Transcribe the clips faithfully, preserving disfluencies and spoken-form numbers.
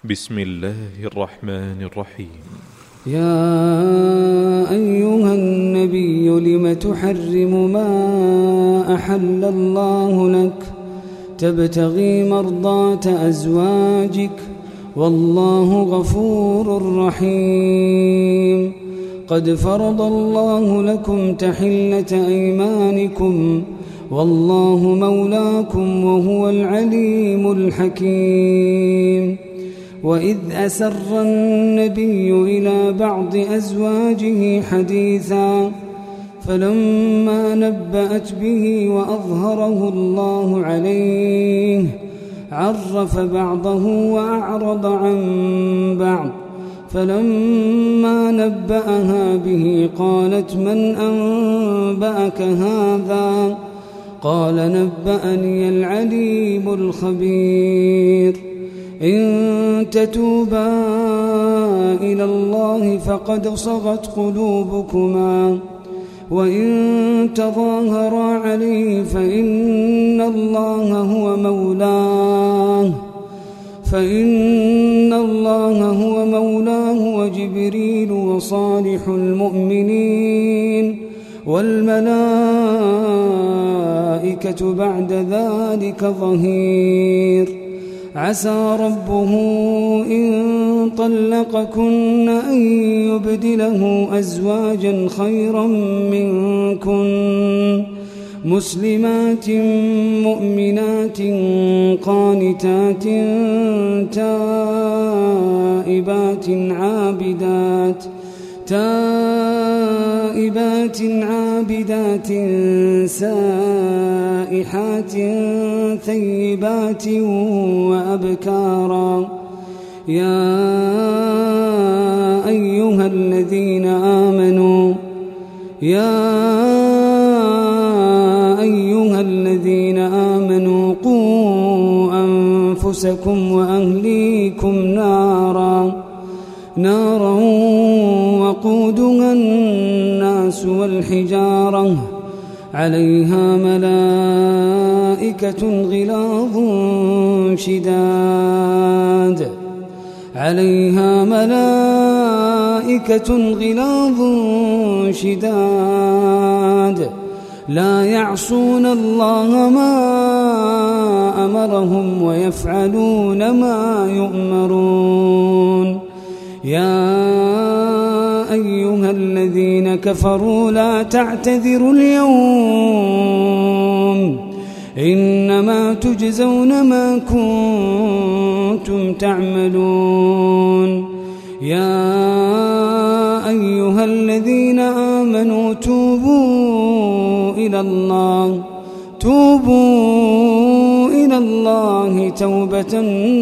بسم الله الرحمن الرحيم. يا أيها النبي لم تحرم ما أحل الله لك تبتغي مرضات أزواجك والله غفور رحيم. قد فرض الله لكم تحلة أيمانكم والله مولاكم وهو العليم الحكيم. وإذ أسر النبي إلى بعض أزواجه حديثا فلما نبأت به وأظهره الله عليه عرف بعضه وأعرض عن بعض. فلما نبأها به قالت من أنبأك هذا؟ قال نبأني العليم الخبير. إن تتوبا إلى الله فقد صغت قلوبكما وإن تظاهرا عليه فإن الله هو مولاه فإن الله هو مولاه وجبريل وصالح المؤمنين والملائكة بعد ذلك ظهير. عسى ربه إن طلقكن أن يبدله أزواجا خيرا منكن مسلمات مؤمنات قانتات تائبات عابدات تائبات عابدات سائحات ثيبات وأبكارا. يا أيها الذين آمنوا يا أيها الذين آمنوا قوا أنفسكم وأهليكم نارا نارا وقودها الناس والحجارة عليها ملائكة غلاظ شداد عليها ملائكة غلاظ شداد لا يعصون الله ما أمرهم ويفعلون ما يؤمرون. يا أيها الذين كفروا لا تعتذروا اليوم إنما تجزون ما كنتم تعملون. يا أيها الذين آمنوا توبوا إلى الله توبوا إلى الله توبة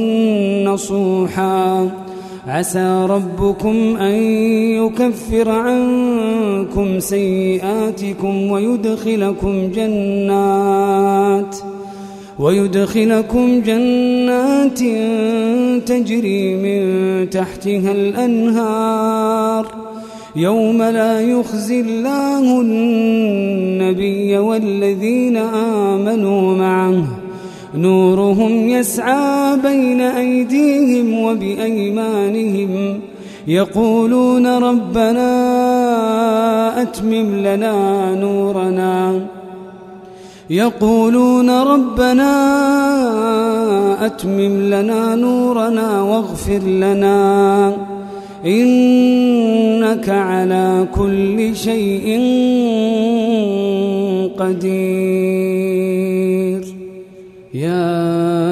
نصوحا. عسى ربكم أن يكفر عنكم سيئاتكم ويدخلكم جنات ويدخلكم جنات تجري من تحتها الأنهار يوم لا يخزي الله النبي والذين آمنوا معه نورهم يسعى بين أيديهم وبأيمانهم يقولون ربنا أتمم لنا نورنا يقولون ربنا أتمم لنا نورنا واغفر لنا إنك على كل شيء قدير. يا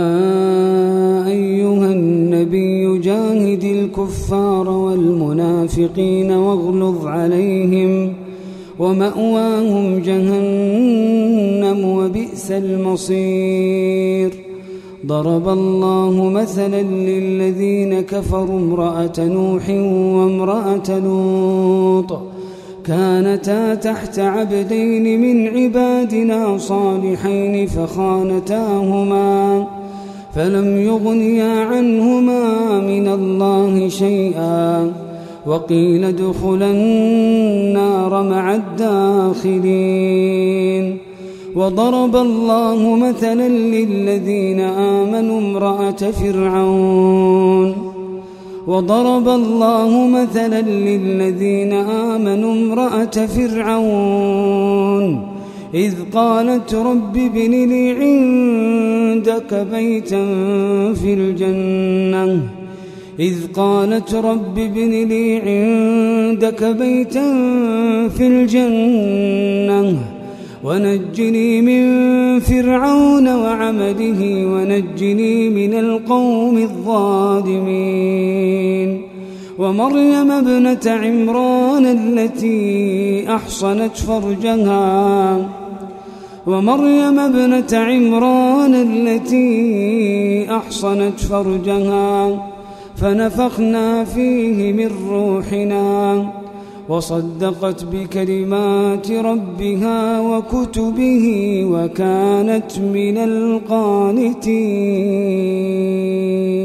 أيها النبي جاهد الكفار والمنافقين واغلظ عليهم ومأواهم جهنم وبئس المصير. ضرب الله مثلا للذين كفروا امرأة نوح وامرأة لوط كانتا تحت عبدين من عبادنا صالحين فخانتاهما فلم يغنيا عنهما من الله شيئا وقيل ادخلا النار مع الداخلين. وضرب الله مثلا للذين آمنوا امرأة فرعون وضرب الله مثلا للذين آمنوا امرأة فرعون إذ قالت رب ابن لي عندك بيتا في الجنة إذ قالت رب ابن لي عندك بيتا في الجنة ونجني من فرعون وعمله ونجني من القوم الظالمين ومريم ابنة عمران التي أحصنت فرجها ومريم ابنة عمران التي أحصنت فرجها فنفخنا فيه من روحنا وصدقت بكلمات ربها وكتبه وكانت من القانتين.